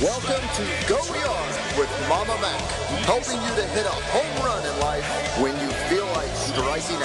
Welcome to Go Yard with Mama Mac, helping you to hit a home run in life when you feel like striking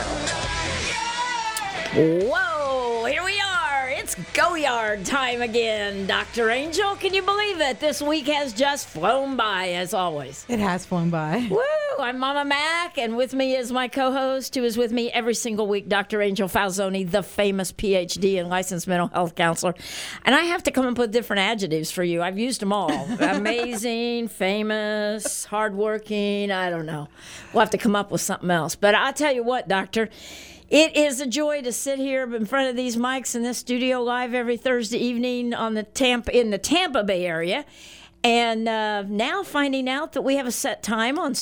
out. Whoa, here we are. It's Go Yard time again, Dr. Angel. Can you believe it? This week has just flown by, as always. It has flown by. Woo! I'm Mama Mac, and with me is my co-host, who is with me every single week, Dr. Angel Falzoni, the famous PhD and licensed mental health counselor. And I have to come up with different adjectives for you. I've used them all. Amazing, famous, hardworking, I don't know. We'll have to come up with something else. But I'll tell you what, Doctor, it is a joy to sit here in front of these mics in this studio live every Thursday evening in the Tampa Bay area. And now finding out that we have a set time on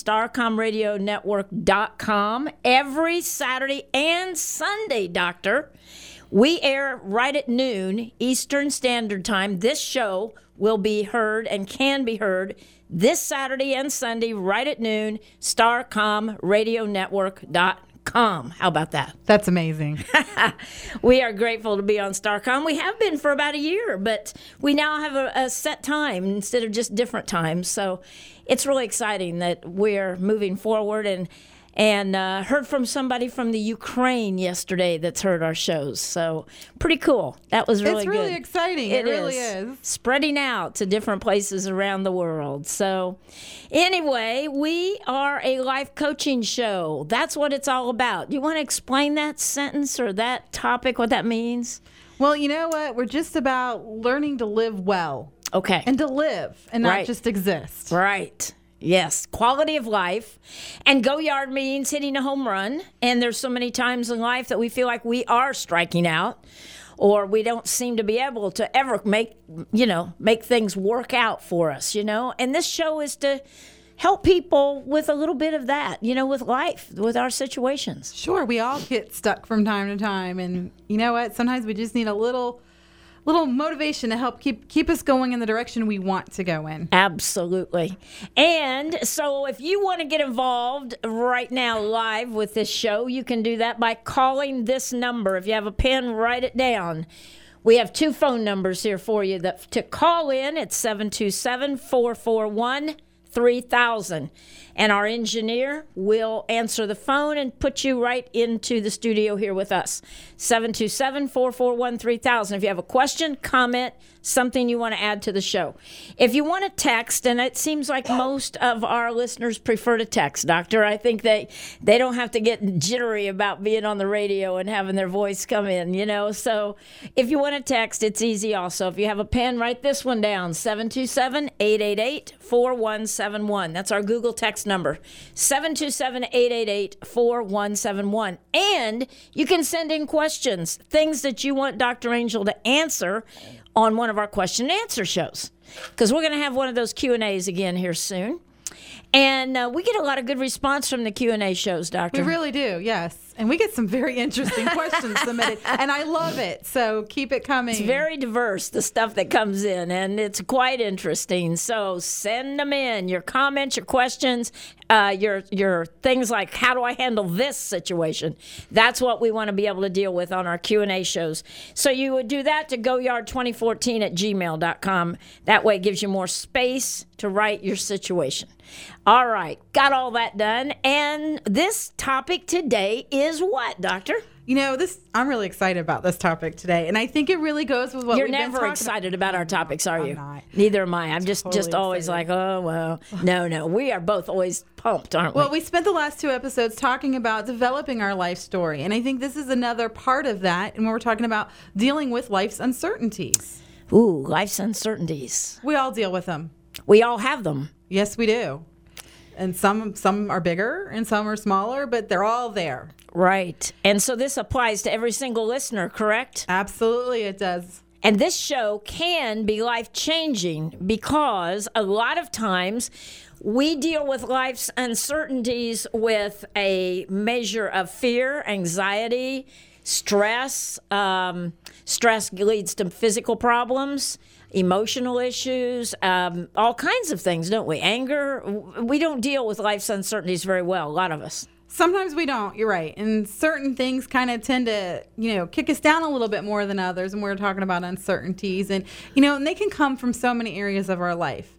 StarComRadioNetwork.com every Saturday and Sunday, Doctor. We air right at noon Eastern Standard Time. This show will be heard and can be heard this Saturday and Sunday right at noon, StarComRadioNetwork.com. How about that? That's amazing. We are grateful to be on Starcom. We have been for about a year, but we now have a set time instead of just different times. So it's really exciting that we're moving forward and heard from somebody from the Ukraine yesterday that's heard our shows. So pretty cool. That was really good. It's really exciting. It really is. Spreading out to different places around the world. So anyway, we are a life coaching show. That's what it's all about. You want to explain that sentence or that topic, what that means? Well, you know what? We're just about learning to live well. Okay. And to live and not just exist. Right. Yes, quality of life. And Go Yard means hitting a home run. And there's so many times in life that we feel like we are striking out or we don't seem to be able to ever make things work out for us, And this show is to help people with a little bit of that, with life, with our situations. Sure, we all get stuck from time to time. And you know what? Sometimes we just need a little motivation to help keep us going in the direction we want to go in. Absolutely. And so if you want to get involved right now live with this show, you can do that by calling this number. If you have a pen, write it down. We have two phone numbers here for you. To call in, it's 727-441-3000. And our engineer will answer the phone and put you right into the studio here with us. 727-441-3000. If you have a question, comment, something you want to add to the show. If you want to text, and it seems like most of our listeners prefer to text, Doctor. I think they don't have to get jittery about being on the radio and having their voice come in, So if you want to text, it's easy also. If you have a pen, write this one down, 727-888-4171. That's our Google text number, 727-888-4171. And you can send in questions, things that you want Dr. Angel to answer on one of our question and answer shows, because we're going to have one of those Q&As again here soon. And we get a lot of good response from the Q&A shows, Doctor. We really do, yes. And we get some very interesting questions submitted, and I love it. So keep it coming. It's very diverse, the stuff that comes in, and it's quite interesting. So send them in, your comments, your questions, your things like, how do I handle this situation? That's what we want to be able to deal with on our Q&A shows. So you would do that to goyard2014@gmail.com. That way it gives you more space to write your situation. All right, got all that done. And this topic today is what, Doctor? I'm really excited about this topic today, and I think it really goes with what You're we've been talking about. never excited about our topics, are you? I'm not. Neither am I. I'm just always excited. like, oh, well, no. We are both always pumped, aren't we? Well, we spent the last two episodes talking about developing our life story, and I think this is another part of that, and when we're talking about dealing with life's uncertainties. Ooh, life's uncertainties. We all deal with them. We all have them. Yes, we do. And some are bigger and some are smaller, but they're all there. Right. And so this applies to every single listener, correct? Absolutely, it does. And this show can be life-changing because a lot of times we deal with life's uncertainties with a measure of fear, anxiety, stress. Stress leads to physical problems, emotional issues, all kinds of things, don't we? Anger. We don't deal with life's uncertainties very well, a lot of us. Sometimes we don't. You're right. And certain things kind of tend to, kick us down a little bit more than others. And we're talking about uncertainties. And, and they can come from so many areas of our life.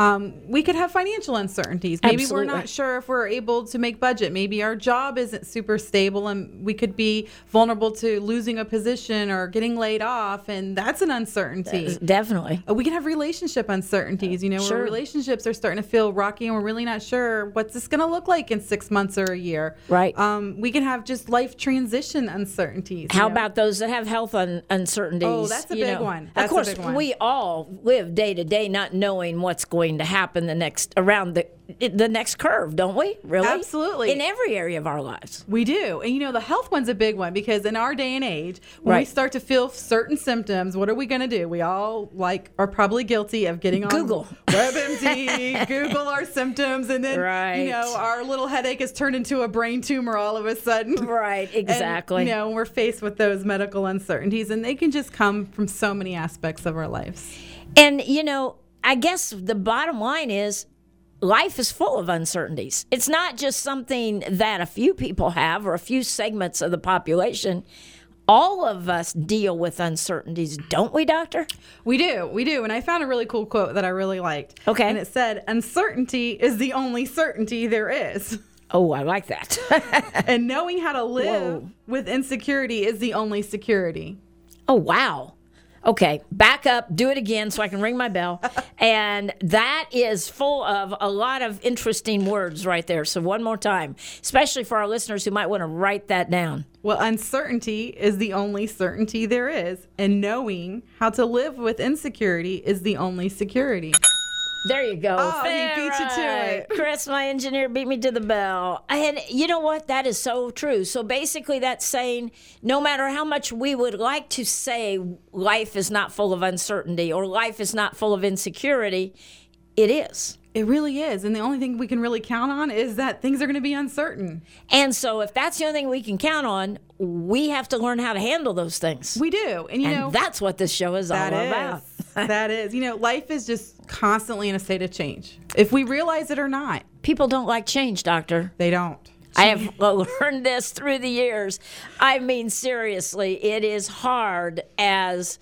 We could have financial uncertainties. Maybe Absolutely. we're not sure if we're able to make budget. Maybe our job isn't super stable and we could be vulnerable to losing a position or getting laid off. And that's an uncertainty. Definitely. We can have relationship uncertainties, Sure. where relationships are starting to feel rocky and we're really not sure what's this going to look like in 6 months or a year. Right. We can have just life transition uncertainties. How about those that have health uncertainties? Oh, that's a big one. That's of course, a big one. we all live day to day not knowing what's going to happen around the next curve, don't we? Really? Absolutely. In every area of our lives. We do. And the health one's a big one because in our day and age, when we Right. start to feel certain symptoms, what are we going to do? We all are probably guilty of getting on Google. WebMD, Google our symptoms, and then Right. our little headache has turned into a brain tumor all of a sudden. Right, exactly. And, we're faced with those medical uncertainties, and they can just come from so many aspects of our lives. And, I guess the bottom line is life is full of uncertainties. It's not just something that a few people have or a few segments of the population. All of us deal with uncertainties, don't we, Doctor? We do. And I found a really cool quote that I really liked. Okay. And it said, "Uncertainty is the only certainty there is." Oh, I like that. And knowing how to live Whoa. with insecurity is the only security. Oh, wow. Okay, back up, do it again so I can ring my bell. And that is full of a lot of interesting words right there. So one more time, especially for our listeners who might want to write that down. Well, uncertainty is the only certainty there is, and knowing how to live with insecurity is the only security. There you go. Oh, he All beat you to right. it. Chris, my engineer, beat me to the bell. And you know what? That is so true. So basically, that's saying no matter how much we would like to say life is not full of uncertainty or life is not full of insecurity, it is. It really is. And the only thing we can really count on is that things are going to be uncertain. And so if that's the only thing we can count on, we have to learn how to handle those things. We do. And, that's what this show is all about. That is. Life is just constantly in a state of change. If we realize it or not, People don't like change, Doctor. they don't. I have learned this through the years. I mean, seriously, it is hard as,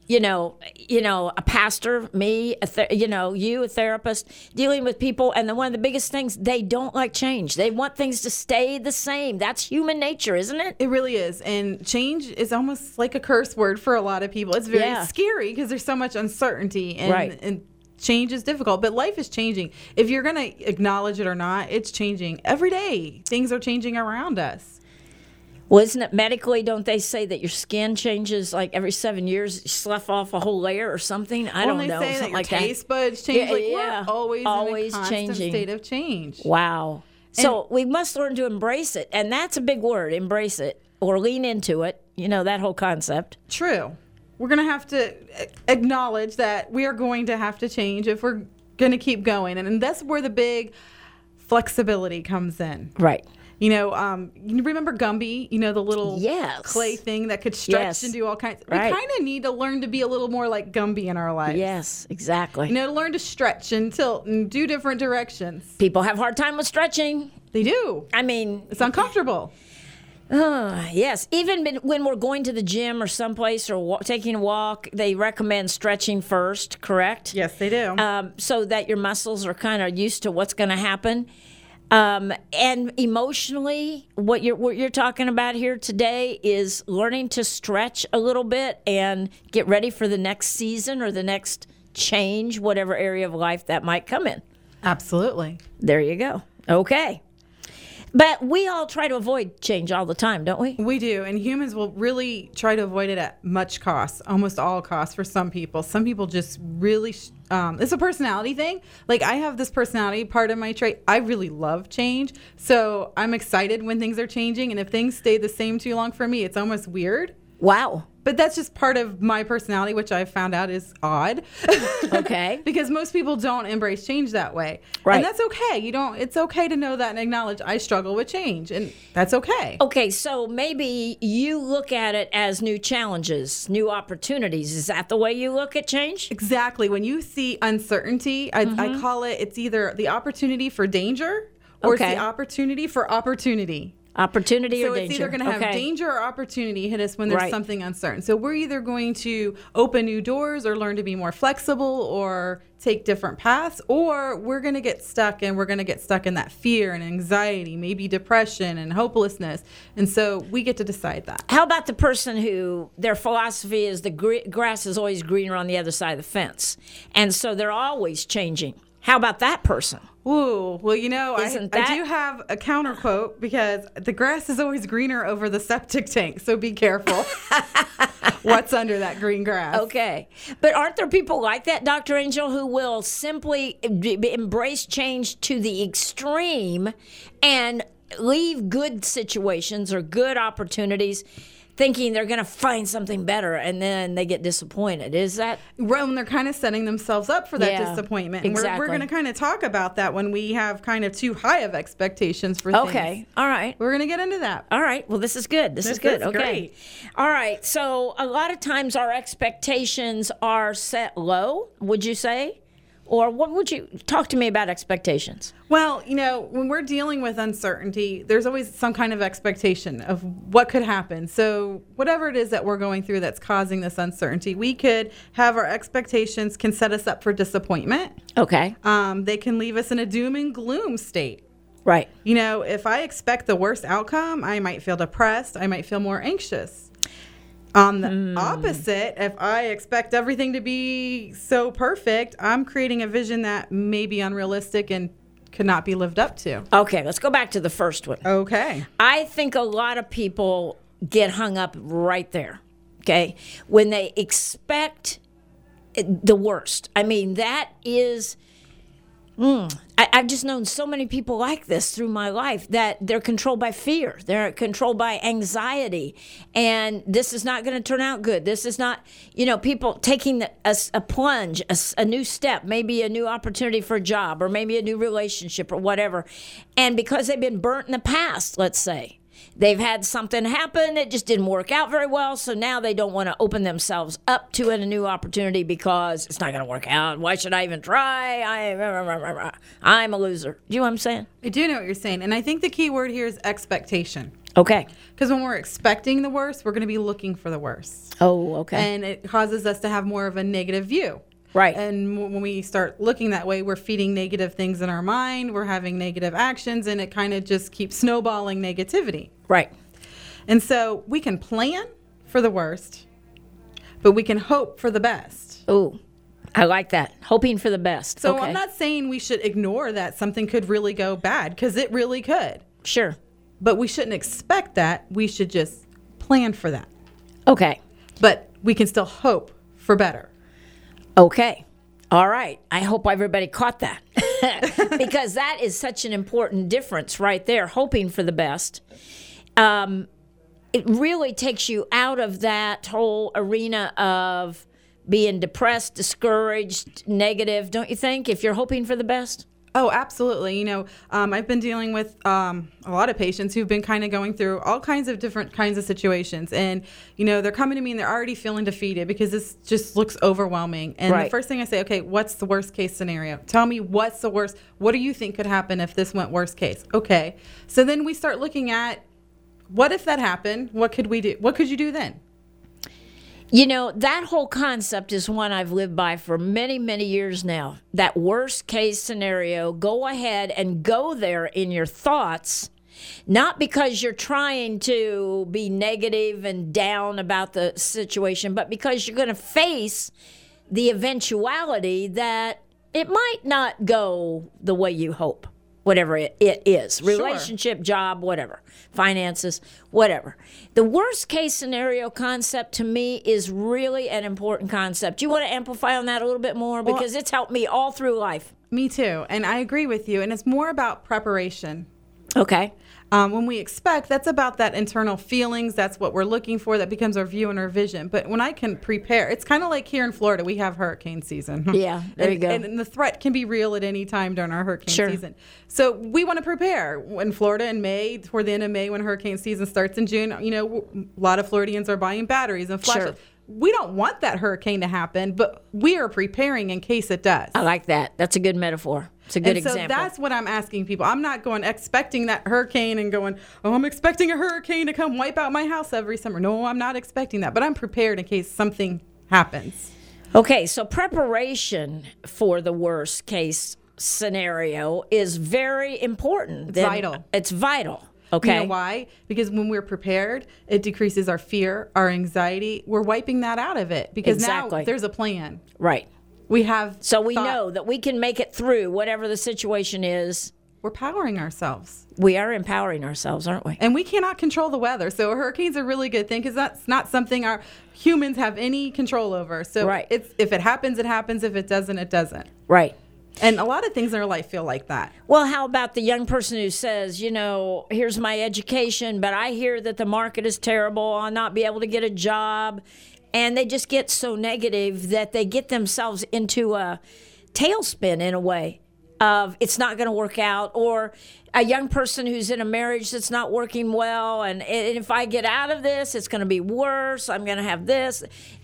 a pastor, me, you, a therapist, dealing with people. And then one of the biggest things, they don't like change. They want things to stay the same. That's human nature, isn't it? It really is. And change is almost like a curse word for a lot of people. It's very scary because there's so much uncertainty and change is difficult, but life is changing. If you're going to acknowledge it or not, it's changing. Every day, things are changing around us. Well, isn't it medically, don't they say that your skin changes like every 7 years, you slough off a whole layer or something? I don't know. They say something that your like taste buds change. Yeah, We're always in a constant changing. state of change. Wow. So we must learn to embrace it. And that's a big word, embrace it, or lean into it, that whole concept. True. We're going to have to acknowledge that we are going to have to change if we're going to keep going. And that's where the big flexibility comes in. Right. You remember Gumby, the little clay thing that could stretch and do all kinds. Right. We kind of need to learn to be a little more like Gumby in our lives. Yes, exactly. To learn to stretch and tilt and do different directions. People have a hard time with stretching. They do. I mean, it's uncomfortable. Yes. Even when we're going to the gym or someplace or taking a walk, they recommend stretching first, correct? Yes, they do. So that your muscles are kind of used to what's going to happen. And emotionally, what you're talking about here today is learning to stretch a little bit and get ready for the next season or the next change, whatever area of life that might come in. Absolutely. There you go. Okay. But we all try to avoid change all the time, don't we? We do. And humans will really try to avoid it at much cost, almost all costs for some people. Some people just really, it's a personality thing. Like I have this personality part of my trait. I really love change. So I'm excited when things are changing. And if things stay the same too long for me, it's almost weird. Wow. But that's just part of my personality, which I found out is odd. Okay. Because most people don't embrace change that way. Right. And that's okay. It's okay to know that and acknowledge I struggle with change. And that's okay. Okay, so maybe you look at it as new challenges, new opportunities. Is that the way you look at change? Exactly. When you see uncertainty, I call it's either the opportunity for danger or Okay. it's the opportunity for opportunity. Opportunity So or danger. it's either going to have Okay. danger or opportunity hit us when there's Right. something uncertain. So we're either going to open new doors or learn to be more flexible or take different paths, or we're going to get stuck, and we're going to get stuck in that fear and anxiety, maybe depression and hopelessness. And so we get to decide that. How about the person who their philosophy is the grass is always greener on the other side of the fence, and so they're always changing? How about that person? Ooh, well, you know, Isn't I that- do have a counter quote, because the grass is always greener over the septic tank. So be careful what's under that green grass. Okay. But aren't there people like that, Dr. Angel, who will simply embrace change to the extreme and leave good situations or good opportunities thinking they're going to find something better, and then they get disappointed? Is that... When they're kind of setting themselves up for that Yeah, disappointment. And exactly. we're going to kind of talk about that when we have kind of too high of expectations for things. Okay. All right. We're going to get into that. All right. Well, this is good. This is This good. is Okay. great. All right. So a lot of times our expectations are set low, would you say? Or what would you talk to me about expectations? Well, you know, when we're dealing with uncertainty, there's always some kind of expectation of what could happen. So whatever it is that we're going through that's causing this uncertainty, we could have our expectations can set us up for disappointment. Okay. They can leave us in a doom and gloom state. Right. You know, if I expect the worst outcome, I might feel depressed. I might feel more anxious. On the opposite, if I expect everything to be so perfect, I'm creating a vision that may be unrealistic and could not be lived up to. Okay. Let's go back to the first one. Okay. I think a lot of people get hung up right there. Okay. When they expect the worst. I mean, that is... I've just known so many people like this through my life, that they're controlled by fear. They're controlled by anxiety. And this is not going to turn out good. This is not, people taking a plunge, a new step, maybe a new opportunity for a job, or maybe a new relationship or whatever. And because they've been burnt in the past, let's say, they've had something happen, it just didn't work out very well, so now they don't want to open themselves up to a new opportunity because it's not going to work out. Why should I even try? I'm a loser. Do you know what I'm saying? I do know what you're saying. And I think the key word here is expectation. Okay. Because when we're expecting the worst, we're going to be looking for the worst. Oh, okay. And it causes us to have more of a negative view. Right. And when we start looking that way, we're feeding negative things in our mind. We're having negative actions, and it kind of just keeps snowballing negativity. Right. And so we can plan for the worst, but we can hope for the best. Oh, I like that. Hoping for the best. So okay. I'm not saying we should ignore that something could really go bad, because it really could. Sure. But we shouldn't expect that. We should just plan for that. Okay. But we can still hope for better. Okay. All right. I hope everybody caught that. Because that is such an important difference right there, hoping for the best. It really takes you out of that whole arena of being depressed, discouraged, negative, don't you think, if you're hoping for the best? Oh, absolutely. I've been dealing with a lot of patients who've been kind of going through all kinds of different kinds of situations. And, they're coming to me and they're already feeling defeated because this just looks overwhelming. And Right. the first thing I say, okay, what's the worst case scenario? Tell me what's the worst. What do you think could happen if this went worst case? Okay. So then we start looking at, what if that happened? What could we do? What could you do then? That whole concept is one I've lived by for many, many years now. That worst case scenario, go ahead and go there in your thoughts, not because you're trying to be negative and down about the situation, but because you're going to face the eventuality that it might not go the way you hope. Whatever it is, relationship, job, whatever, finances, whatever. The worst case scenario concept to me is really an important concept. You want to amplify on that a little bit more? Because it's helped me all through life. Me too. And I agree with you. And it's more about preparation. Okay. When we expect, that's about that internal feelings. That's what we're looking for. That becomes our view and our vision. But when I can prepare, it's kind of like here in Florida, we have hurricane season. Yeah, there you go. And the threat can be real at any time during our hurricane Sure. season. So we want to prepare. In Florida in May, toward the end of May, when hurricane season starts in June, a lot of Floridians are buying batteries and flashlights. Sure. We don't want that hurricane to happen, but we are preparing in case it does. I like that. That's a good metaphor. It's a good and so example. that's what I'm asking people. I'm not going expecting that hurricane and going, oh, I'm expecting a hurricane to come wipe out my house every summer. No, I'm not expecting that. But I'm prepared in case something happens. Okay, so preparation for the worst case scenario is very important. Vital. It's vital. Okay. You know why? Because when we're prepared, it decreases our fear, our anxiety. We're wiping that out of it because now there's a plan. Right. We have. So we know that we can make it through whatever the situation is. We're powering ourselves. We are empowering ourselves, aren't we? And we cannot control the weather. So hurricanes are a really good thing because that's not something our humans have any control over. So if it happens, it happens. If it doesn't, it doesn't. Right. And a lot of things in our life feel like that. Well, how about the young person who says, here's my education, but I hear that the market is terrible. I'll not be able to get a job. And they just get so negative that they get themselves into a tailspin in a way of it's not going to work out. Or a young person who's in a marriage that's not working well. And if I get out of this, it's going to be worse. I'm going to have this.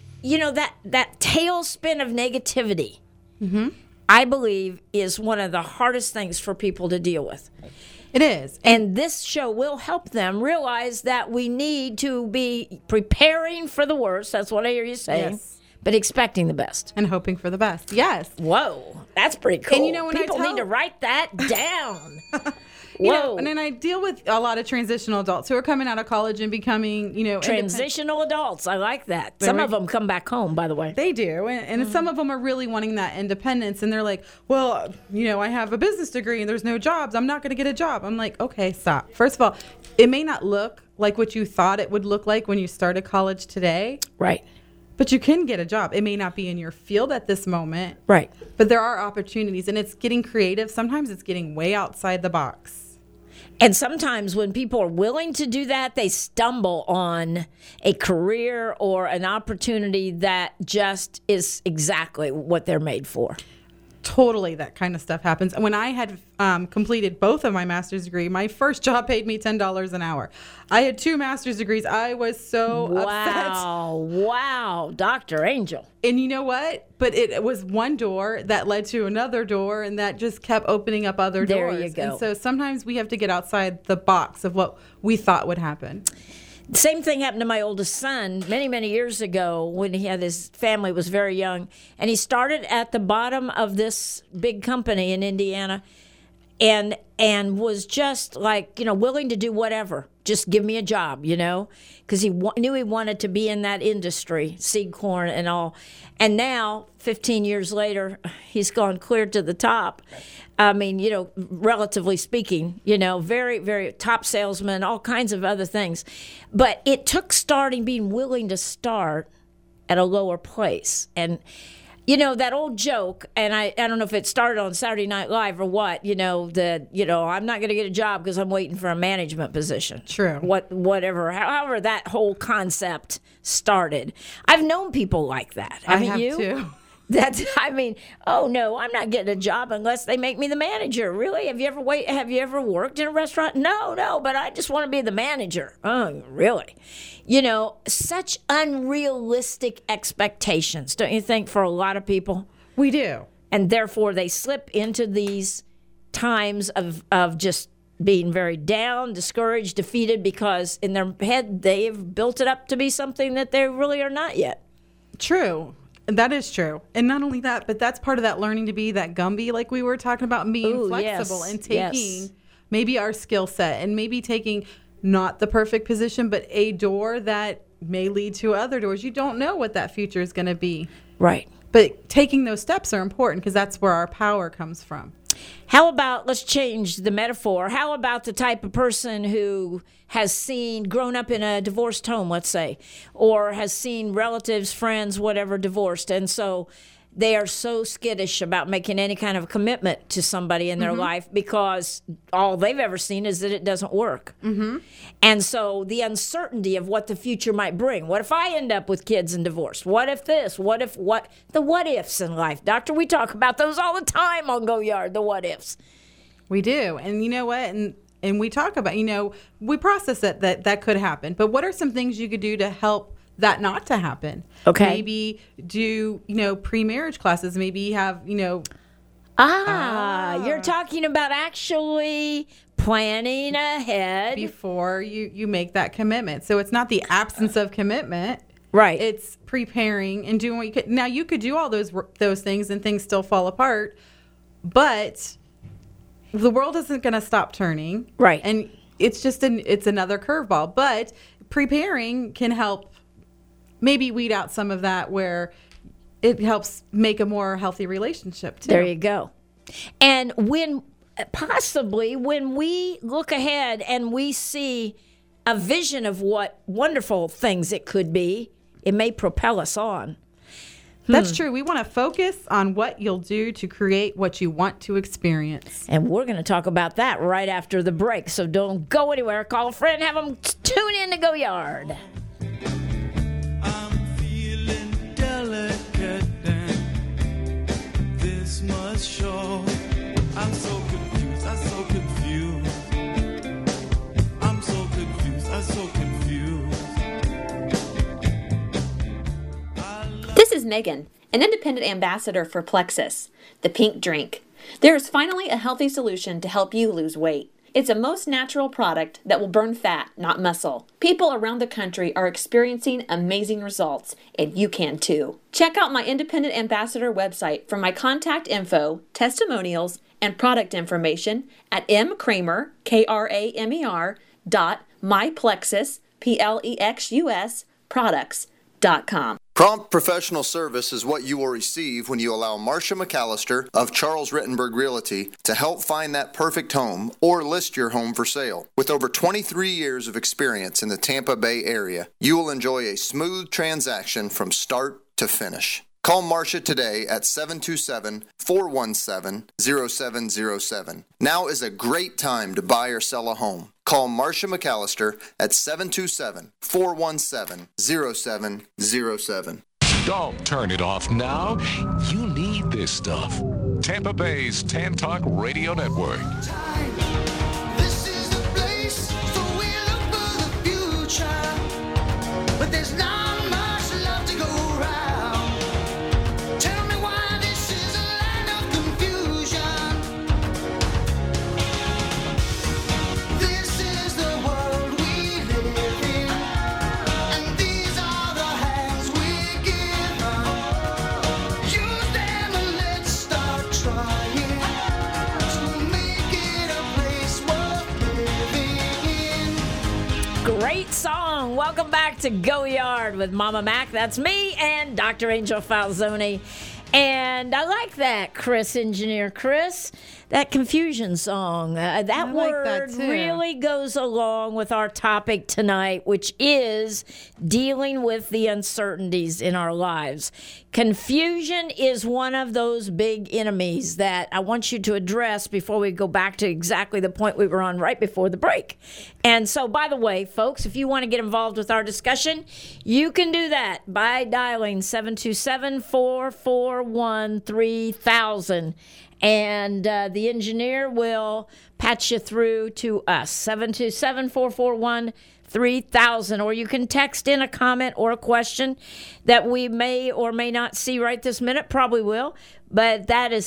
That tailspin of negativity. Mm-hmm. I believe is one of the hardest things for people to deal with. It is. And this show will help them realize that we need to be preparing for the worst. That's what I hear you saying. Yes. But expecting the best. And hoping for the best. Yes. Whoa. That's pretty cool. And when people need to write that down. Whoa. And then I deal with a lot of transitional adults who are coming out of college and becoming, transitional adults. I like that. Some of them come back home, by the way. They do. And some of them are really wanting that independence. And they're like, well, I have a business degree and there's no jobs. I'm not going to get a job. I'm like, okay, stop. First of all, it may not look like what you thought it would look like when you started college today. Right. But you can get a job. It may not be in your field at this moment. Right. But there are opportunities. And it's getting creative. Sometimes it's getting way outside the box. And sometimes when people are willing to do that, they stumble on a career or an opportunity that just is exactly what they're made for. Totally, that kind of stuff happens. And when I had completed both of my master's degree, my first job paid me $10 an hour. I had 2 master's degrees. I was so upset. Wow, Dr. Angel. And you know what? But it was one door that led to another door, and that just kept opening up other doors. There you go. And so sometimes we have to get outside the box of what we thought would happen. Same thing happened to my oldest son many, many years ago when his family was very young. And he started at the bottom of this big company in Indiana and was just like, willing to do whatever. Just give me a job, because he knew he wanted to be in that industry, seed corn and all. And now, 15 years later, he's gone clear to the top. I mean, relatively speaking, very, very top salesman, all kinds of other things. But it took being willing to start at a lower place. And, that old joke, and I don't know if it started on Saturday Night Live or what, I'm not going to get a job because I'm waiting for a management position. True. However that whole concept started. I've known people like that. I have too. Oh no, I'm not getting a job unless they make me the manager. Really? Have you ever worked in a restaurant? No, but I just want to be the manager. Oh, really? Such unrealistic expectations, don't you think, for a lot of people? We do. And therefore they slip into these times of just being very down, discouraged, defeated, because in their head they've built it up to be something that they really are not yet. True. That is true. And not only that, but that's part of that learning to be that Gumby, like we were talking about, being flexible and taking maybe our skill set and maybe taking not the perfect position, but a door that may lead to other doors. You don't know what that future is going to be. Right. But taking those steps are important because that's where our power comes from. How about, let's change the metaphor. How about the type of person who has grown up in a divorced home, let's say, or has seen relatives, friends, whatever, divorced. And so they are so skittish about making any kind of commitment to somebody in their life because all they've ever seen is that it doesn't work. Mm-hmm. And so the uncertainty of what the future might bring. What if I end up with kids and divorced? What if this? What if what? The what ifs in life. Doctor, we talk about those all the time on Go Yard, the what ifs. We do. And you know what? And we talk about, we process it that could happen. But what are some things you could do to help that not to happen? Okay. Maybe do, pre-marriage classes. Maybe have, You're talking about actually planning ahead. Before you make that commitment. So it's not the absence of commitment. Right. It's preparing and doing what you could. Now, you could do all those things and things still fall apart, but the world isn't going to stop turning. Right. And it's just it's another curveball. But preparing can help maybe weed out some of that, where it helps make a more healthy relationship too. There you go. And when we look ahead and we see a vision of what wonderful things it could be, it may propel us on. That's true. We want to focus on what you'll do to create what you want to experience. And we're going to talk about that right after the break. So don't go anywhere. Call a friend, have them tune in to Go Yard. I'm feeling delicate, and this must show. I'm so confused, I'm so confused. I'm so confused, I'm so confused. This is Megan, an independent ambassador for Plexus, the pink drink. There is finally a healthy solution to help you lose weight. It's a most natural product that will burn fat, not muscle. People around the country are experiencing amazing results, and you can too. Check out my independent ambassador website for my contact info, testimonials, and product information at mkramer, Kramer, myplexus, Plexus, products.com. Prompt professional service is what you will receive when you allow Marcia McAllister of Charles Rittenberg Realty to help find that perfect home or list your home for sale. With over 23 years of experience in the Tampa Bay area, you will enjoy a smooth transaction from start to finish. Call Marcia today at 727-417-0707. Now is a great time to buy or sell a home. Call Marcia McAllister at 727-417-0707. Don't turn it off now. You need this stuff. Tampa Bay's Tan Talk Radio Network. This is the place, so we look for the future. But there's not much love to go around. Tell me why this is a land of confusion. This is the world we live in, and these are the hands we're given. Use them and let's start trying to make it a place worth living in. Great song. Welcome back to Go Yard with Mama Mac. That's me and Dr. Angel Falzoni. And I like that, Chris, Engineer Chris. That confusion song. That I like word that too. really goes along with our topic tonight, which is dealing with the uncertainties in our lives. Confusion is one of those big enemies that I want you to address before we go back to exactly the point we were on right before the break. And so, by the way, folks, if you want to get involved with our discussion, you can do that by dialing 727-441-3000. And the engineer will patch you through to us, 727-441-3000. Or you can text in a comment or a question that we may or may not see right this minute, probably will. But that is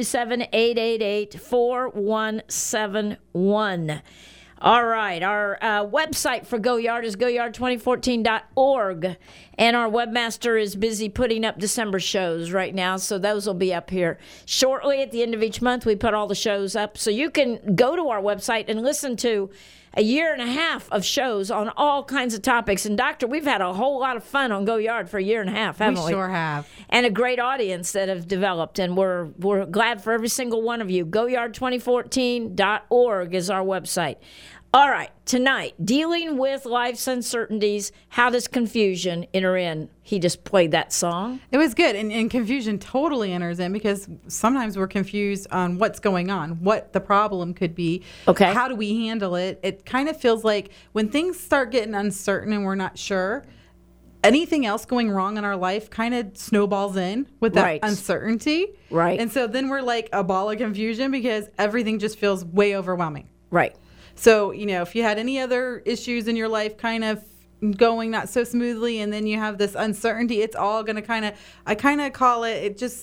727-888-4171. All right, our website for Go Yard is goyard2014.org, and our webmaster is busy putting up December shows right now, so those will be up here shortly. At the end of each month, we put all the shows up, so you can go to our website and listen to a year and a half of shows on all kinds of topics. And, Doctor, we've had a whole lot of fun on Go Yard for a year and a half, haven't we? We sure have. And a great audience that have developed, and we're glad for every single one of you. GoYard2014.org is our website. All right, tonight, dealing with life's uncertainties, how does confusion enter in? He just played that song. It was good. And confusion totally enters in, because sometimes we're confused on what's going on, what the problem could be. Okay. How do we handle it? It kind of feels like when things start getting uncertain and we're not sure, anything else going wrong in our life kind of snowballs in with that Right. uncertainty. Right. And so then we're like a ball of confusion because everything just feels way overwhelming. Right. So, if you had any other issues in your life kind of going not so smoothly, and then you have this uncertainty, it's all going to I kind of call it just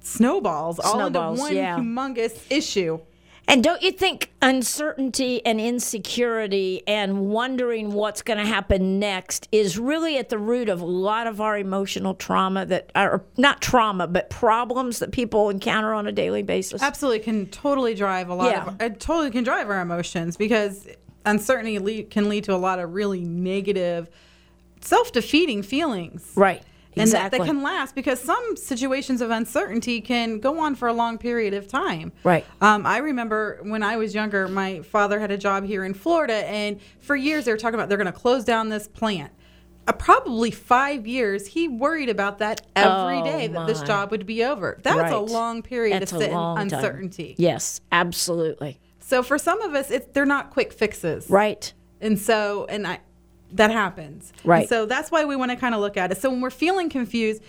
snowballs all into Snowballs, one yeah. humongous issue. And don't you think uncertainty and insecurity and wondering what's going to happen next is really at the root of a lot of our emotional trauma that are not trauma, but problems that people encounter on a daily basis? Absolutely can totally drive a lot Yeah. of it totally can drive our emotions, because uncertainty can lead to a lot of really negative, self-defeating feelings. Right. And Exactly. that can last, because some situations of uncertainty can go on for a long period of time. Right. I remember when I was younger, my father had a job here in Florida, and for years they were talking about they're going to close down this plant. Probably 5 years, he worried about that every day, that this my. job would be over. That's a Right. long period That's to a sit in long time. uncertainty. Yes, absolutely. So for some of us, they're not quick fixes. Right. And so, that happens. Right. And so that's why we want to kind of look at it. So when we're feeling confused,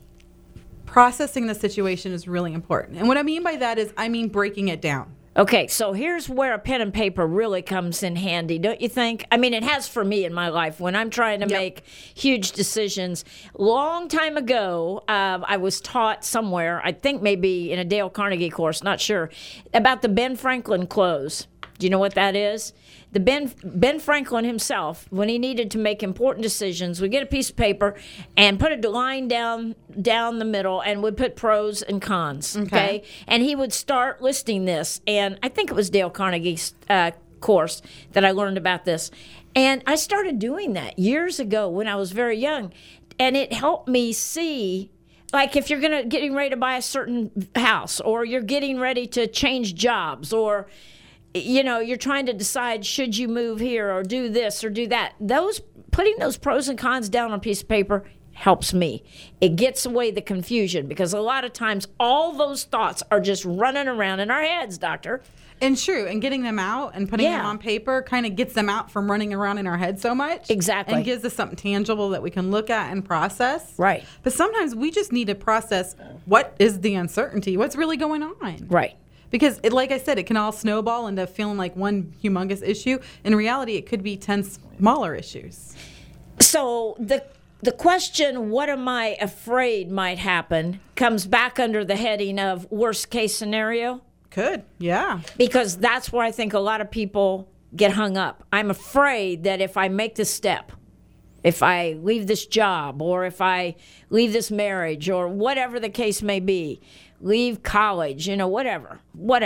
processing the situation is really important. And what I mean by that is, I mean breaking it down. Okay, so here's where a pen and paper really comes in handy, don't you think? I mean, it has for me in my life when I'm trying to make huge decisions. Long time ago, I was taught somewhere, I think maybe in a Dale Carnegie course, not sure, about the Ben Franklin close. Do you know what that is? The Ben Franklin himself, when he needed to make important decisions, would get a piece of paper and put a line down the middle and would put pros and cons. Okay. And he would start listing this. And I think it was Dale Carnegie's course that I learned about this. And I started doing that years ago when I was very young. And it helped me see, like, if you're getting ready to buy a certain house, or you're getting ready to change jobs, or you're trying to decide, should you move here or do this or do that. Putting those pros and cons down on a piece of paper helps me. It gets away the confusion, because a lot of times all those thoughts are just running around in our heads, Doctor. And true, and getting them out and putting them on paper kind of gets them out from running around in our head so much. Exactly. And gives us something tangible that we can look at and process. Right. But sometimes we just need to process, what is the uncertainty? What's really going on? Right. Because, like I said, it can all snowball into feeling like one humongous issue. In reality, it could be 10 smaller issues. So the question, what am I afraid might happen, comes back under the heading of worst case scenario. Could, yeah. Because that's where I think a lot of people get hung up. I'm afraid that if I make this step, if I leave this job, or if I leave this marriage, or whatever the case may be, leave college, whatever,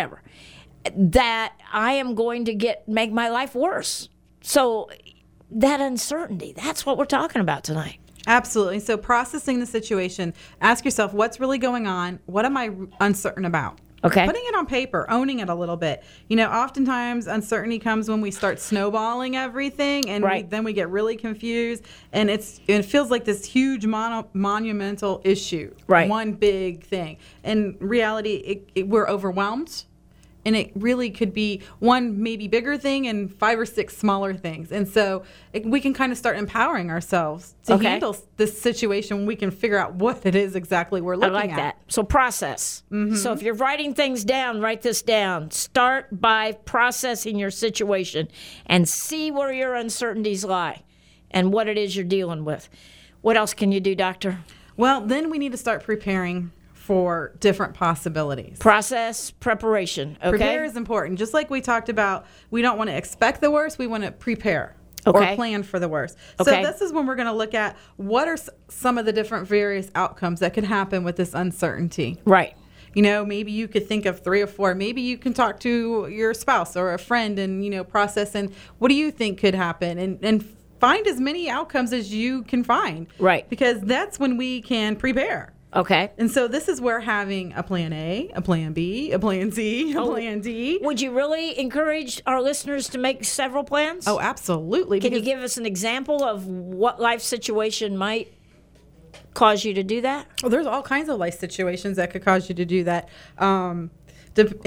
that I am going to make my life worse. So that uncertainty, that's what we're talking about tonight. Absolutely. So processing the situation, ask yourself, what's really going on? What am I uncertain about? Okay. Putting it on paper, owning it a little bit. Oftentimes uncertainty comes when we start snowballing everything, and then we get really confused, and it feels like this huge monumental issue. Right. One big thing. In reality, we're overwhelmed. And it really could be one maybe bigger thing and 5 or 6 smaller things. And so we can kind of start empowering ourselves to handle this situation when we can figure out what it is exactly we're looking at. I like that. So process. Mm-hmm. So if you're writing things down, write this down. Start by processing your situation and see where your uncertainties lie and what it is you're dealing with. What else can you do, Doctor? Well, then we need to start preparing for different possibilities. Process, preparation, okay? Prepare is important. Just like we talked about, we don't want to expect the worst, we want to prepare Okay. or plan for the worst. Okay. So this is when we're going to look at what are some of the different various outcomes that could happen with this uncertainty. Right. Maybe you could think of 3 or 4. Maybe you can talk to your spouse or a friend and, process, and what do you think could happen? And find as many outcomes as you can find. Right. Because that's when we can prepare. Okay. And so this is where having a plan A, a plan B, a plan C, a plan D. Would you really encourage our listeners to make several plans? Oh, absolutely. Can you give us an example of what life situation might cause you to do that? Well, there's all kinds of life situations that could cause you to do that.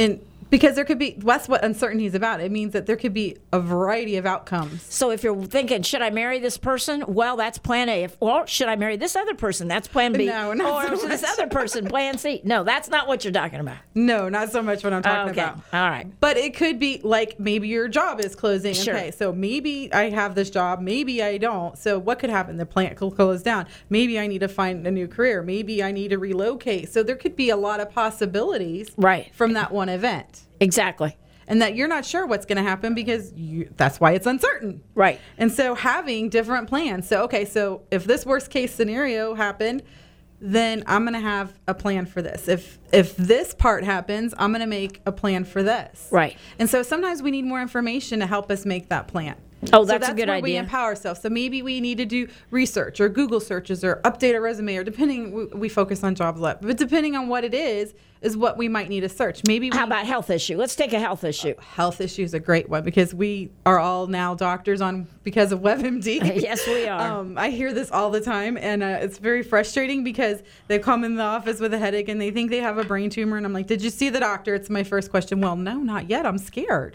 Because there could be, that's what uncertainty is about. It means that there could be a variety of outcomes. So if you're thinking, should I marry this person? Well, that's plan A. Or should I marry this other person? That's plan B. No, not or so this much. other person, plan C. No, that's not what you're talking about. No, not so much what I'm talking Okay. about. All right. But it could be like maybe your job is closing. Sure. Okay, so maybe I have this job, maybe I don't. So what could happen? The plant could close down. Maybe I need to find a new career. Maybe I need to relocate. So there could be a lot of possibilities Right. from that one event. Exactly. And that you're not sure what's going to happen because that's why it's uncertain. Right. And so having different plans. So, okay, so if this worst case scenario happened, then I'm going to have a plan for this. If this part happens, I'm going to make a plan for this. Right. And so sometimes we need more information to help us make that plan. Oh, So that's a good where we idea. empower ourselves. So maybe we need to do research or Google searches or update our resume or depending, we focus on jobs a lot, but depending on what it is what we might need to search. Maybe we How about health issue? Let's take a health issue. health issue is a great one because we are all now doctors because of WebMD. Yes, we are. I hear this all the time, and it's very frustrating because they come in the office with a headache and they think they have a brain tumor, and I'm like, "Did you see the doctor?" It's my first question. Well, no, not yet. I'm scared.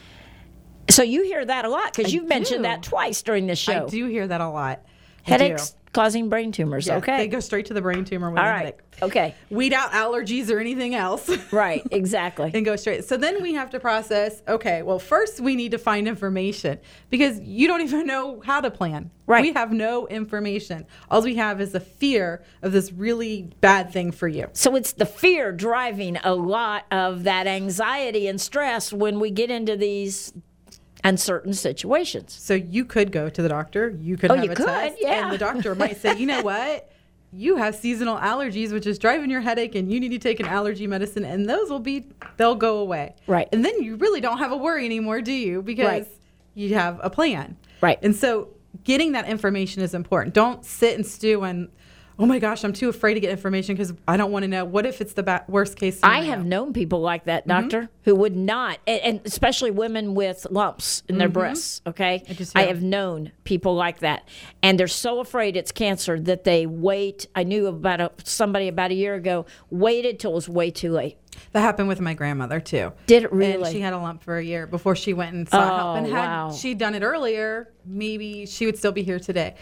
So you hear that a lot because I you've mentioned do. that twice during this show. I do hear that a lot. I Headaches do. causing brain tumors. Yeah, Okay. they go straight to the brain tumor with All a right. headache. Okay. Weed out allergies or anything else. Right. Exactly. And go straight. So then we have to process, okay, well, first we need to find information because you don't even know how to plan. Right. We have no information. All we have is the fear of this really bad thing for you. So it's the fear driving a lot of that anxiety and stress when we get into these uncertain situations. So you could go to the doctor. You could Oh, have you a could, test. yeah. And the doctor might say, you know what? You have seasonal allergies, which is driving your headache, and you need to take an allergy medicine, and they'll go away. Right. And then you really don't have a worry anymore, do you? Because Right. you have a plan. Right. And so getting that information is important. Don't sit and stew and, oh my gosh, I'm too afraid to get information because I don't want to know. What if it's the worst case scenario? I have known people like that, doctor, who would not, and especially women with lumps in their breasts, okay? I do too. I have known people like that. And they're so afraid it's cancer that they wait. I knew about somebody about a year ago, waited till it was way too late. That happened with my grandmother too. Did it really? And she had a lump for a year before she went and sought help. And had wow. she done it earlier, maybe she would still be here today.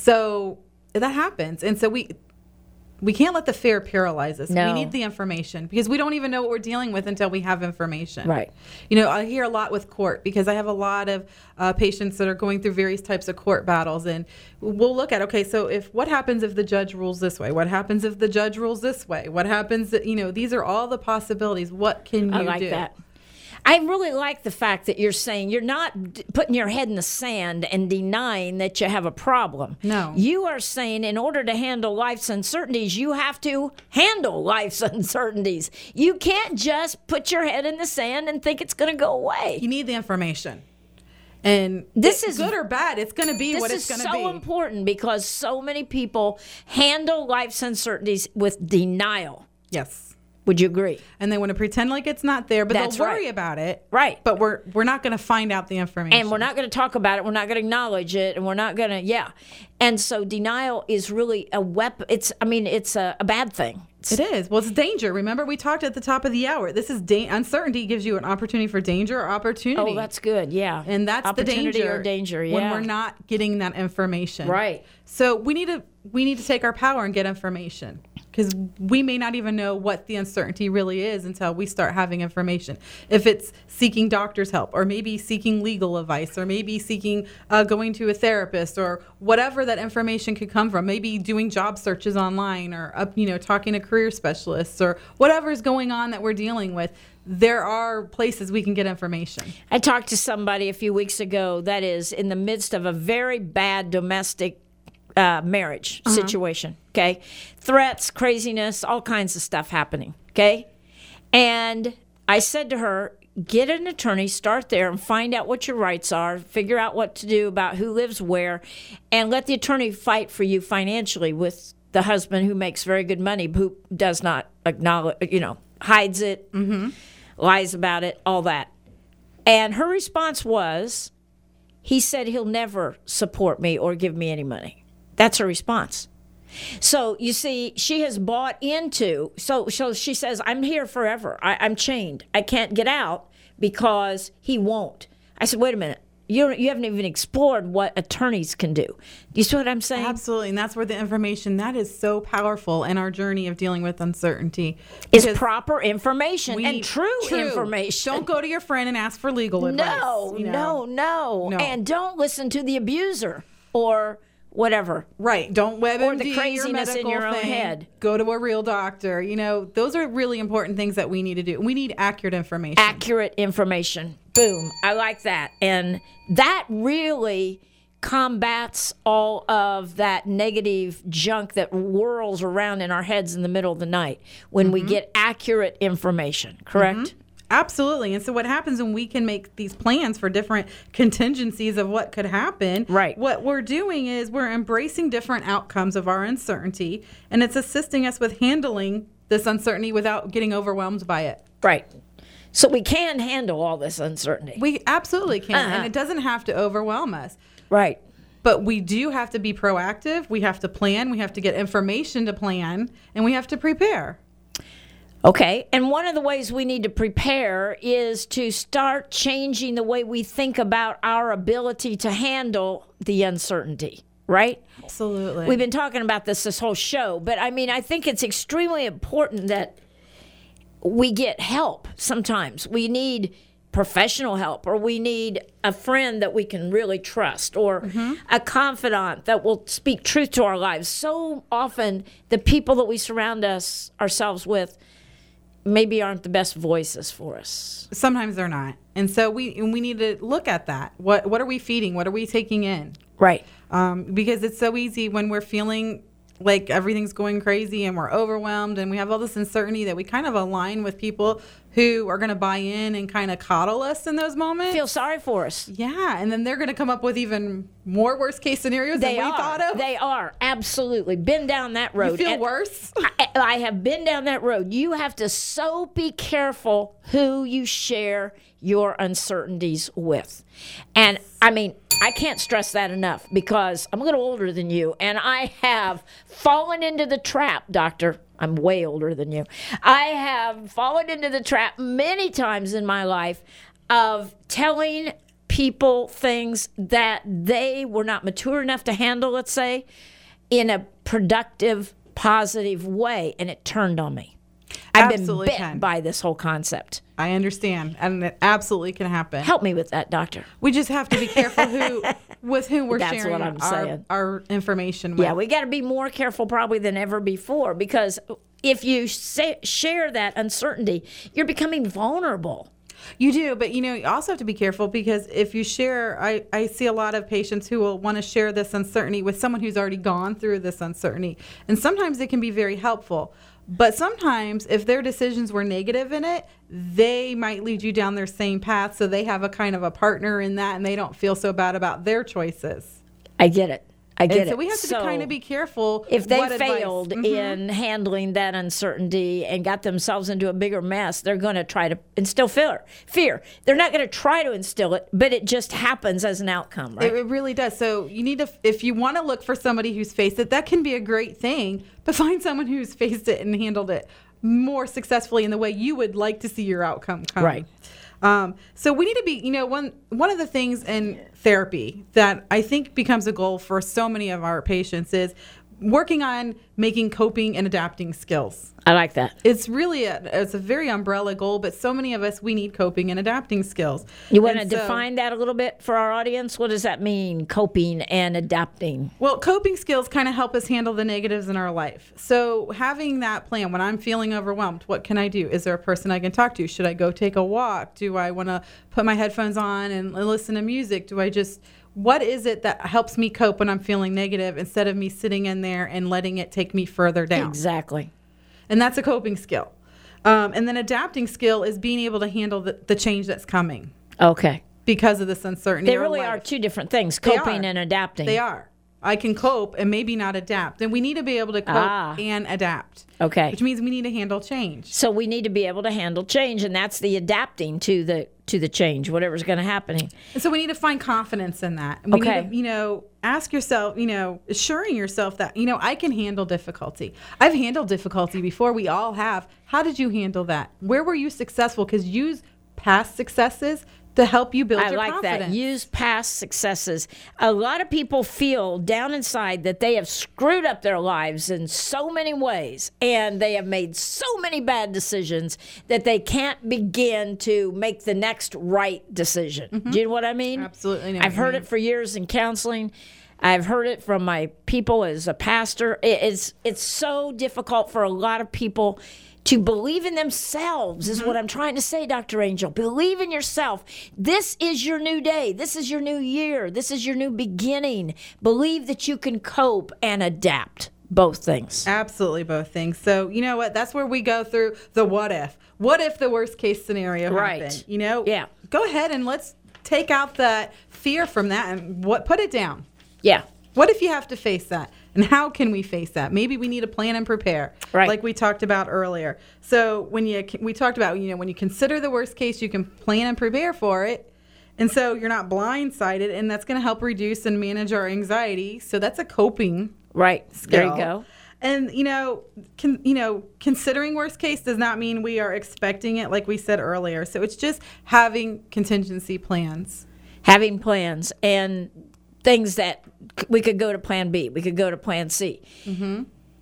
So that happens. And so we can't let the fear paralyze us. No. We need the information because we don't even know what we're dealing with until we have information. Right. You know, I hear a lot with court because I have a lot of patients that are going through various types of court battles. And we'll look at, okay, so what happens if the judge rules this way? What happens if the judge rules this way? What happens, these are all the possibilities. What can you do? I like that. I really like the fact that you're saying you're not putting your head in the sand and denying that you have a problem. No. You are saying in order to handle life's uncertainties, you have to handle life's uncertainties. You can't just put your head in the sand and think it's going to go away. You need the information. And This it's is- good or bad, it's going to be what it's This going is to be. so important because so many people handle life's uncertainties with denial. Yes. Would you agree? And they want to pretend like it's not there, but That's they'll worry right. about it. Right. But we're not going to find out the information. And we're not going to talk about it. We're not going to acknowledge it. And we're not going to, yeah. And so denial is really a weapon. It's a bad thing. It is. Well, it's danger. Remember, we talked at the top of the hour. This is uncertainty gives you an opportunity for danger or opportunity. Oh, that's good. Yeah. And that's the Opportunity danger. or danger. Yeah. When we're not getting that information. Right. So we need to take our power and get information because we may not even know what the uncertainty really is until we start having information. If it's seeking doctor's help or maybe seeking legal advice or maybe seeking going to a therapist or whatever that information could come from, maybe doing job searches online or talking to career specialists or whatever is going on that we're dealing with, there are places we can get information. I talked to somebody a few weeks ago that is in the midst of a very bad domestic marriage situation, okay? Threats, craziness, all kinds of stuff happening, okay? And I said to her, get an attorney, start there and find out what your rights are, figure out what to do about who lives where, and let the attorney fight for you financially with the husband who makes very good money, who does not acknowledge, hides it, lies about it, all that. And her response was, he said he'll never support me or give me any money. That's her response. So you see, she has bought into. So she says, "I'm here forever. I'm chained. I can't get out because he won't." I said, "Wait a minute. You haven't even explored what attorneys can do." Do you see what I'm saying? Absolutely. And that's where the information that is so powerful in our journey of dealing with uncertainty Is Because proper information and we- true information. Don't go to your friend and ask for legal advice. No, you know? no. And don't listen to the abuser or whatever. Right. Don't WebMD Or the craziness in medical your own thing. head. Go to a real doctor. You know, those are really important things that we need to do. We need accurate information. Accurate information. Boom. I like that. And that really combats all of that negative junk that whirls around in our heads in the middle of the night when we get accurate information, correct? Absolutely. And so what happens when we can make these plans for different contingencies of what could happen? Right. What we're doing is we're embracing different outcomes of our uncertainty, and it's assisting us with handling this uncertainty without getting overwhelmed by it. Right. So we can handle all this uncertainty. We absolutely can, and it doesn't have to overwhelm us. Right. But we do have to be proactive. We have to plan. We have to get information to plan, and we have to prepare. Okay. And one of the ways we need to prepare is to start changing the way we think about our ability to handle the uncertainty, right? Absolutely. We've been talking about this whole show, but I mean, I think it's extremely important that we get help sometimes. We need professional help, or we need a friend that we can really trust, or a confidant that will speak truth to our lives. So often, the people that we surround ourselves with maybe aren't the best voices for us. Sometimes they're not. And so we need to look at that. What are we feeding? What are we taking in? Right. Because it's so easy when we're feeling like everything's going crazy and we're overwhelmed and we have all this uncertainty that we kind of align with people who are going to buy in and kind of coddle us in those moments. Feel sorry for us. Yeah, and then they're going to come up with even more worst case scenarios than we thought of. They are. Absolutely. Been down that road. You feel And worse? I have been down that road. You have to so be careful who you share your uncertainties with. And I mean, I can't stress that enough because I'm a little older than you, and I have fallen into the trap, Doctor. I'm way older than you. I have fallen into the trap many times in my life of telling people things that they were not mature enough to handle, let's say, in a productive, positive way, and it turned on me. I've Absolutely been bit can. by this whole concept. I understand, and it absolutely can happen. Help me with that, Doctor. We just have to be careful with who we're That's sharing what I'm saying. our information with. Yeah, we got to be more careful probably than ever before, because if you share that uncertainty, you're becoming vulnerable. You do, but you also have to be careful because if you share, I see a lot of patients who will want to share this uncertainty with someone who's already gone through this uncertainty. And sometimes it can be very helpful. But sometimes if their decisions were negative in it, they might lead you down their same path. So they have a kind of a partner in that and they don't feel so bad about their choices. I get it. I get And it. so we have to kind of be careful. If they what advice- failed in handling that uncertainty and got themselves into a bigger mess, they're going to try to instill fear. They're not going to try to instill it, but it just happens as an outcome, right? It really does. So you need to, if you want to look for somebody who's faced it, that can be a great thing, but find someone who's faced it and handled it more successfully in the way you would like to see your outcome come. Right. So we need to be, one of the things in therapy that I think becomes a goal for so many of our patients is working on making coping and adapting skills. I like that. It's really it's a very umbrella goal, but so many of us, we need coping and adapting skills. You want to And so- define that a little bit for our audience? What does that mean, coping and adapting? Well, coping skills kind of help us handle the negatives in our life. So having that plan, when I'm feeling overwhelmed, what can I do? Is there a person I can talk to? Should I go take a walk? Do I want to put my headphones on and listen to music? What is it that helps me cope when I'm feeling negative instead of me sitting in there and letting it take me further down? Exactly. And that's a coping skill. And then adapting skill is being able to handle the change that's coming Okay. because of this uncertainty. They or really life. are two different things, They coping are. and adapting. They are. I can cope and maybe not adapt. And we need to be able to cope and adapt. Okay. Which means we need to handle change. So we need to be able to handle change, and that's the adapting to to the change, whatever's going to happen. And so we need to find confidence in that. And we need to, ask yourself, assuring yourself that, I can handle difficulty. I've handled difficulty before. We all have. How did you handle that? Where were you successful? Because use past successes to help you build your confidence. I like that. Use past successes. A lot of people feel down inside that they have screwed up their lives in so many ways, and they have made so many bad decisions that they can't begin to make the next right decision. Mm-hmm. Do you know what I mean? Absolutely. I've heard it for years in counseling. I've heard it from my people as a pastor. It's so difficult for a lot of people to believe in themselves is what I'm trying to say, Dr. Angel. Believe in yourself. This is your new day. This is your new year. This is your new beginning. Believe that you can cope and adapt. Both things. Absolutely both things. So, you know what? That's where we go through the what if. What if the worst case scenario happened? Yeah. Go ahead and let's take out the fear from that and put it down. Yeah. What if you have to face that? And how can we face that? Maybe we need to plan and prepare, right, like we talked about earlier. So we talked about, when you consider the worst case, you can plan and prepare for it. And so you're not blindsided, and that's going to help reduce and manage our anxiety. So that's a coping skill. There you go. And, considering worst case does not mean we are expecting it, like we said earlier. So it's just having contingency plans. Having plans and things that we could go to plan B, we could go to plan C. Mm-hmm.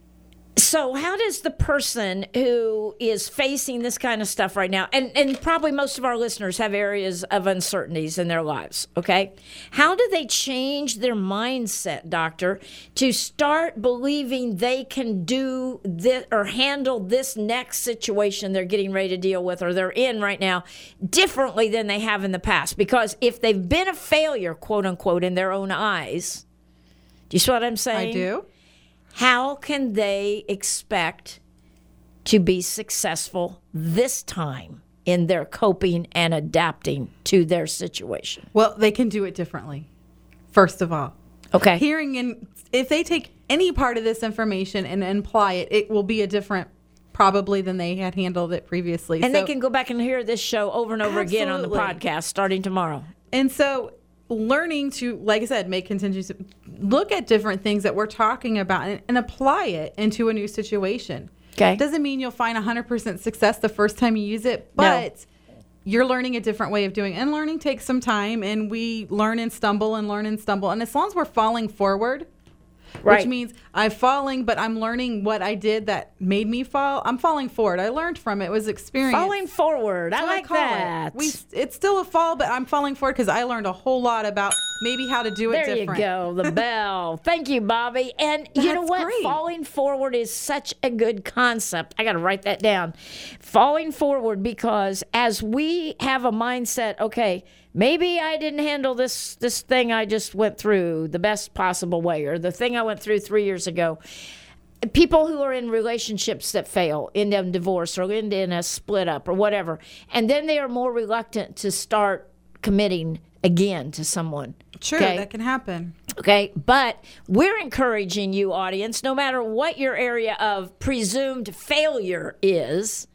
So how does the person who is facing this kind of stuff right now, and probably most of our listeners have areas of uncertainties in their lives, okay? How do they change their mindset, doctor, to start believing they can do this or handle this next situation they're getting ready to deal with or they're in right now differently than they have in the past? Because if they've been a failure, quote unquote, in their own eyes, do you see what I'm saying? I do. How can they expect to be successful this time in their coping and adapting to their situation? Well, they can do it differently, first of all. Okay. If they take any part of this information and apply it, it will be a different probably than they had handled it previously. And they can go back and hear this show over and over again on the podcast starting tomorrow. And so learning to, like I said, make contingency, look at different things that we're talking about and apply it into a new situation. Okay. Doesn't mean you'll find 100% success the first time you use it, but you're learning a different way of doing it. And learning takes some time, and we learn and stumble and learn and stumble. And as long as we're falling forward, which means I'm falling, but I'm learning what I did that made me fall. I'm falling forward. I learned from it. It was experience. Falling forward. I like that. It's still a fall, but I'm falling forward because I learned a whole lot about maybe how to do it different. There you go. The bell. Thank you, Bobby. And you know what? Great. Falling forward is such a good concept. I got to write that down. Falling forward, because as we have a mindset, okay, maybe I didn't handle this thing I just went through the best possible way, or the thing I went through 3 years ago. People who are in relationships that fail, end in divorce or end in a split up or whatever, and then they are more reluctant to start committing again to someone. True, okay? That can happen. Okay, but we're encouraging you, audience, no matter what your area of presumed failure is,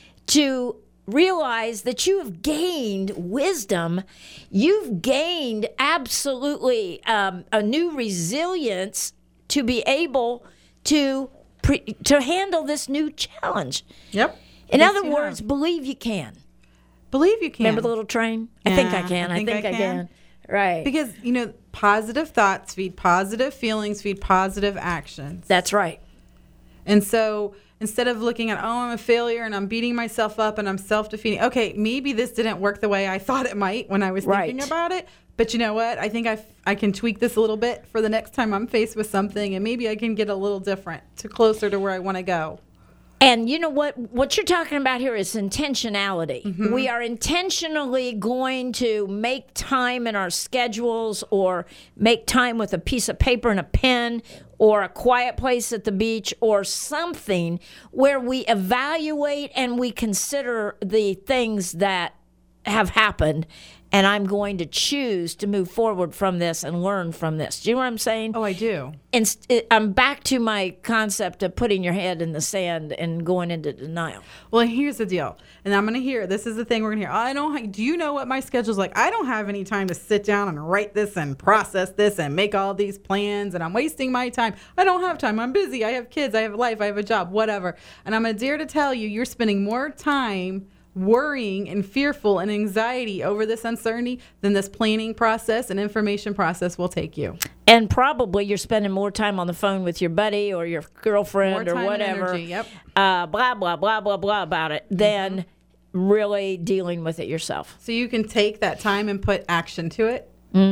to realize that you have gained wisdom. You've gained absolutely a new resilience to be able to handle this new challenge. Yep. In other words, believe you can. Believe you can. Remember the little train? I think I can. I think I can. Right. Because, positive thoughts feed positive feelings, feed positive actions. That's right. And so instead of looking at, I'm a failure and I'm beating myself up and I'm self-defeating, okay, maybe this didn't work the way I thought it might when I was thinking about it. But you know what? I think I can tweak this a little bit for the next time I'm faced with something, and maybe I can get a little different to closer to where I want to go. And you know what you're talking about here is intentionality. Mm-hmm. We are intentionally going to make time in our schedules, or make time with a piece of paper and a pen, or a quiet place at the beach, or something where we evaluate and we consider the things that have happened and I'm going to choose to move forward from this and learn from this. Do you know what I'm saying? Oh, I do. And I'm back to my concept of putting your head in the sand and going into denial. Well, here's the deal. And I'm going to hear, this is the thing we're going to hear. Do you know what my schedule's like? I don't have any time to sit down and write this and process this and make all these plans, and I'm wasting my time. I don't have time. I'm busy. I have kids. I have a life. I have a job, whatever. And I'm going to dare to tell you, you're spending more time worrying and fearful and anxiety over this uncertainty than this planning process and information process will take you. And probably you're spending more time on the phone with your buddy or your girlfriend or More time and whatever, energy, yep. blah, blah, blah, blah, blah about it, than really dealing with it yourself. So you can take that time and put action to it,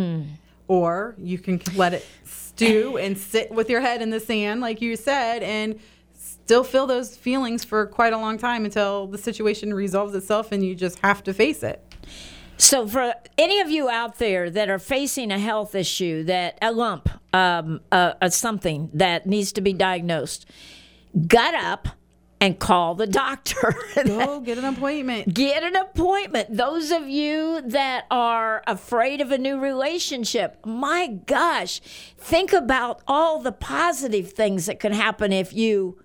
or you can let it stew and sit with your head in the sand, like you said, and still feel those feelings for quite a long time until the situation resolves itself and you just have to face it. So for any of you out there that are facing a health issue, that a lump, something that needs to be diagnosed, gut up and call the doctor. Go get an appointment. Get an appointment. Those of you that are afraid of a new relationship, my gosh, think about all the positive things that can happen if you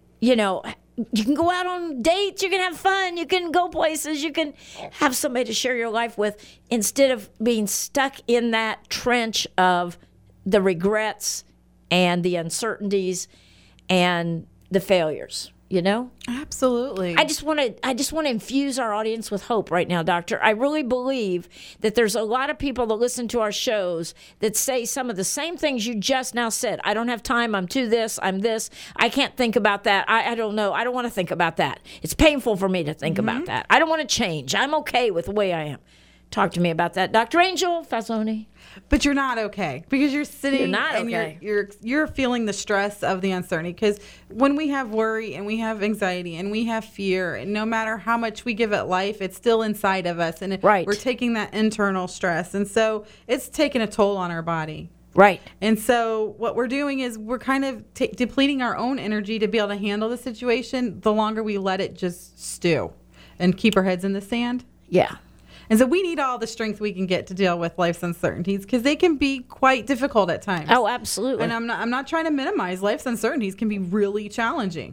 can go out on dates, you can have fun, you can go places, you can have somebody to share your life with instead of being stuck in that trench of the regrets and the uncertainties and the failures, Absolutely. I just want to infuse our audience with hope right now, Doctor. I really believe that there's a lot of people that listen to our shows that say some of the same things you just now said. I don't have time. I'm to this. I'm this. I can't think about that. I don't know. I don't want to think about that. It's painful for me to think about that. I don't want to change. I'm okay with the way I am. Talk to me about that, Dr. Angel Falzone. But you're not okay because you're sitting You're not and okay. you're feeling the stress of the uncertainty. Because when we have worry and we have anxiety and we have fear, and no matter how much we give it life, it's still inside of us, and Right. we're taking that internal stress, and so it's taking a toll on our body. Right. And so what we're doing is we're kind of depleting our own energy to be able to handle the situation. The longer we let it just stew and keep our heads in the sand. Yeah. And so we need all the strength we can get to deal with life's uncertainties because they can be quite difficult at times. Oh, absolutely. And I'm not trying to minimize life's uncertainties can be really challenging.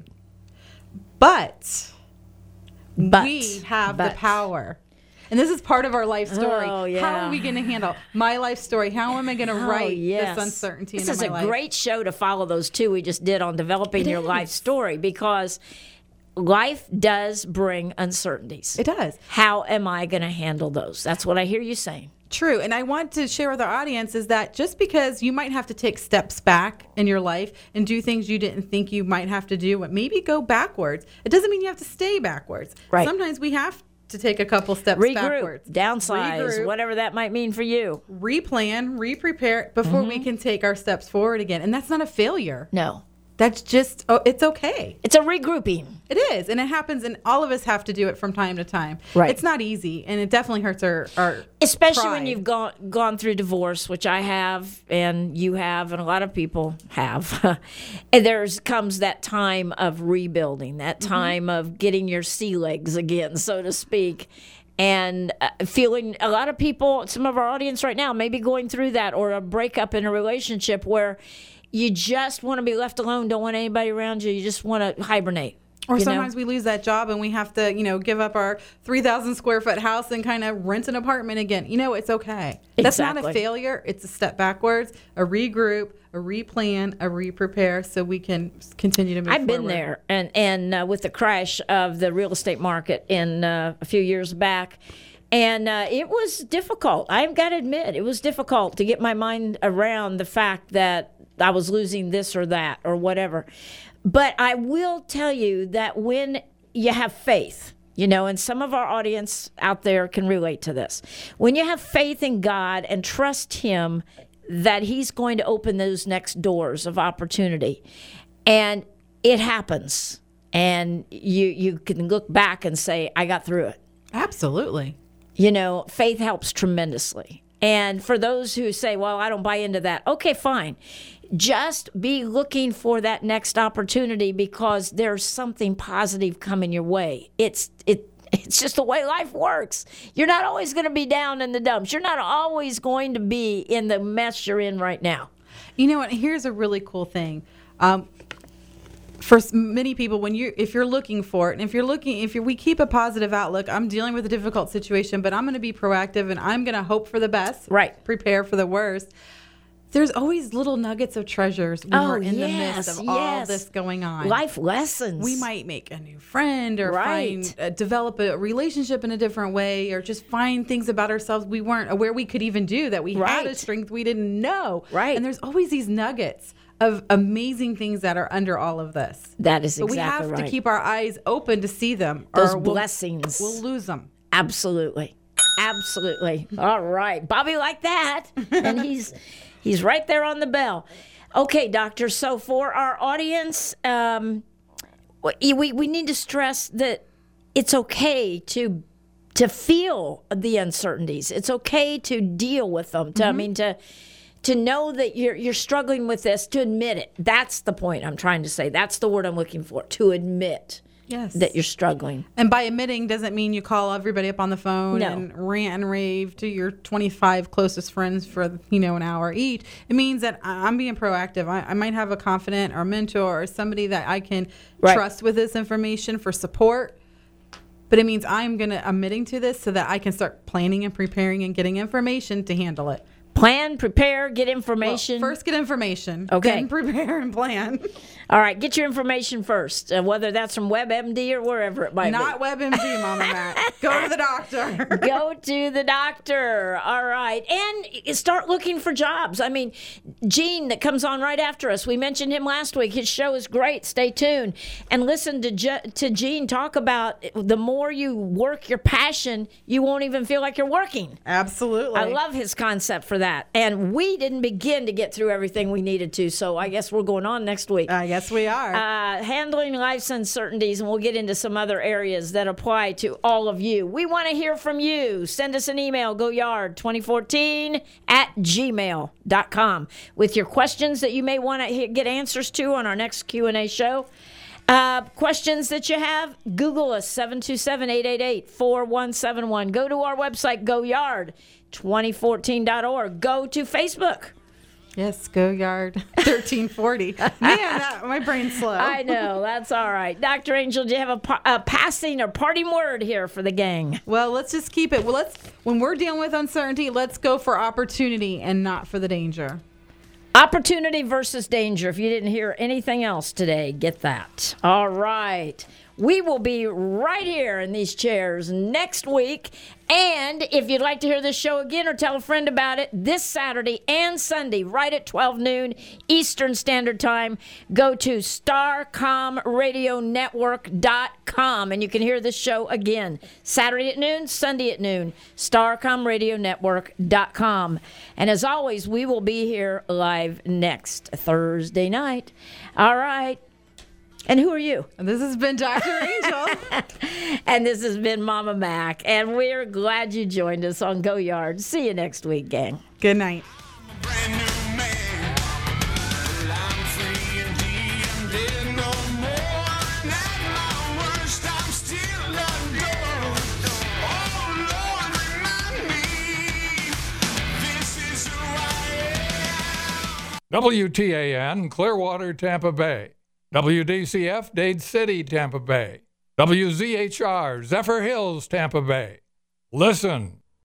But we have the power. And this is part of our life story. Oh, yeah. How are we going to handle my life story? How am I going to write this uncertainty This into is my a life? great show to follow those two we just did on developing your life story, because life does bring uncertainties. It does. How am I going to handle those? That's what I hear you saying. True. And I want to share with our audience is that just because you might have to take steps back in your life and do things you didn't think you might have to do, but maybe go backwards, it doesn't mean you have to stay backwards. Right. Sometimes we have to take a couple steps Regroup, backwards. downsize, Regroup, whatever that might mean for you. replan, re-prepare before we can take our steps forward again. And that's not a failure. No. That's just, it's okay. It's a regrouping. It is. And it happens, and all of us have to do it from time to time. Right. It's not easy, and it definitely hurts our Especially when pride. you've gone through divorce, which I have, and you have, and a lot of people have. And comes that time of rebuilding, that time of getting your sea legs again, so to speak. And feeling, a lot of people, some of our audience right now may be going through that, or a breakup in a relationship where you just want to be left alone, don't want anybody around you. You just want to hibernate. Or sometimes we lose that job and we have to, give up our 3,000 square foot house and kind of rent an apartment again. It's okay. That's not a Exactly. failure. It's a step backwards, a regroup, a replan, a re-prepare so we can continue to move I've been forward. there, and with the crash of the real estate market in a few years back. And it was difficult. I've got to admit, it was difficult to get my mind around the fact that I was losing this or that or whatever. But I will tell you that when you have faith, and some of our audience out there can relate to this. When you have faith in God and trust Him that He's going to open those next doors of opportunity, and it happens, and you can look back and say, I got through it. Absolutely. Faith helps tremendously. And for those who say, well, I don't buy into that, okay, fine. Just be looking for that next opportunity because there's something positive coming your way. It's It's just the way life works. You're not always going to be down in the dumps. You're not always going to be in the mess you're in right now. You know what? Here's a really cool thing. For many people, if you're looking for it, and if we keep a positive outlook, I'm dealing with a difficult situation, but I'm going to be proactive and I'm going to hope for the best, right? Prepare for the worst. There's always little nuggets of treasures when we're in the midst of all this going on. Life lessons. We might make a new friend or develop a relationship in a different way, or just find things about ourselves we weren't aware we could even do, that we had a strength we didn't know. Right. And there's always these nuggets of amazing things that are under all of this. That is exactly right. But we have to keep our eyes open to see them. Those blessings. We'll lose them. Absolutely. Absolutely. All right. Bobby liked that. And he's right there on the bell. Okay, doctor. So for our audience, we need to stress that it's okay to feel the uncertainties. It's okay to deal with them. To know that you're struggling with this, to admit it. That's the point I'm trying to say. That's the word I'm looking for. To admit. Yes. That you're struggling. And by admitting doesn't mean you call everybody up on the phone and rant and rave to your 25 closest friends for, an hour each. It means that I'm being proactive. I might have a confidant or mentor or somebody that I can trust with this information for support. But it means I'm admitting to this so that I can start planning and preparing and getting information to handle it. Plan, prepare, get information. Well, first get information. Okay. Then prepare and plan. All right, get your information first, whether that's from WebMD or wherever it might be. Not WebMD, Mama Mac. Go to the doctor. Go to the doctor. All right. And start looking for jobs. I mean, Gene that comes on right after us, we mentioned him last week. His show is great. Stay tuned. And listen to Gene talk about the more you work your passion, you won't even feel like you're working. Absolutely. I love his concept for that. And we didn't begin to get through everything we needed to, so I guess we're going on next week. Yes, we are. Handling life's uncertainties, and we'll get into some other areas that apply to all of you. We want to hear from you. Send us an email, goyard2014@gmail.com, with your questions that you may want to get answers to on our next Q&A show. Questions that you have, Google us, 727-888-4171. Go to our website, goyard2014.org. Go to Facebook. Yes, Go Yard 1340. Man, my brain's slow. I know, that's all right. Dr. Angel, do you have a passing or parting word here for the gang? Well, let's just keep it. Well, when we're dealing with uncertainty, let's go for opportunity and not for the danger. Opportunity versus danger. If you didn't hear anything else today, get that. All right. We will be right here in these chairs next week. And if you'd like to hear this show again or tell a friend about it, this Saturday and Sunday, right at 12 noon Eastern Standard Time, go to StarComRadioNetwork.com and you can hear this show again. Saturday at noon, Sunday at noon, StarComRadioNetwork.com. And as always, we will be here live next Thursday night. All right. And who are you? This has been Dr. Angel. And this has been Mama Mac. And we're glad you joined us on Go Yard. See you next week, gang. Good night. Brand new man. Well, I'm free indeed. I'm dead no more. And at my worst, I'm still undone. Oh, Lord, remind me. This is who I am. WTAN, Clearwater, Tampa Bay. WDCF, Dade City, Tampa Bay. WZHR, Zephyr Hills, Tampa Bay. Listen,